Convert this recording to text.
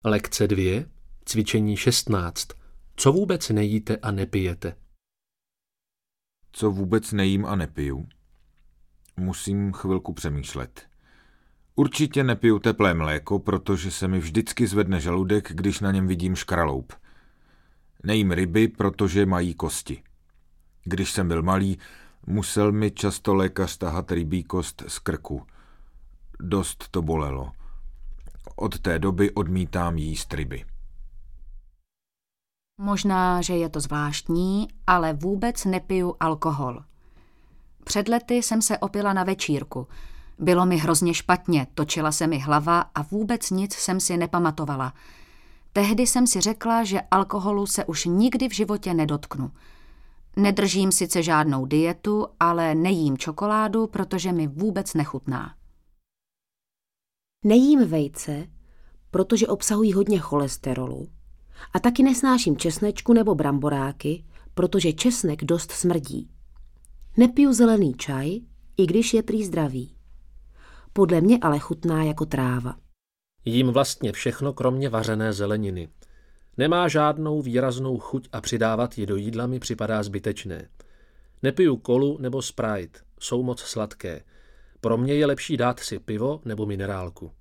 Lekce 2, cvičení 16. Co vůbec nejíte a nepijete? Co vůbec nejím a nepiju? Musím chvilku přemýšlet. Určitě nepiju teplé mléko, protože se mi vždycky zvedne žaludek, když na něm vidím škraloup. Nejím ryby, protože mají kosti. Když jsem byl malý, musel mi často lékař tahat rybí kost z krku. Dost to bolelo. Od té doby odmítám jíst ryby. Možná, že je to zvláštní, ale vůbec nepiju alkohol. Před lety jsem se opila na večírku. Bylo mi hrozně špatně, točila se mi hlava a vůbec nic jsem si nepamatovala. Tehdy jsem si řekla, že alkoholu se už nikdy v životě nedotknu. Nedržím sice žádnou dietu, ale nejím čokoládu, protože mi vůbec nechutná. Nejím vejce, protože obsahují hodně cholesterolu. A taky nesnáším česnečku nebo bramboráky, protože česnek dost smrdí. Nepiju zelený čaj, i když je prý zdravý. Podle mě ale chutná jako tráva. Jím vlastně všechno kromě vařené zeleniny. Nemá žádnou výraznou chuť a přidávat ji do jídla mi připadá zbytečné. Nepiju kolu nebo Sprite, jsou moc sladké. Pro mě je lepší dát si pivo nebo minerálku.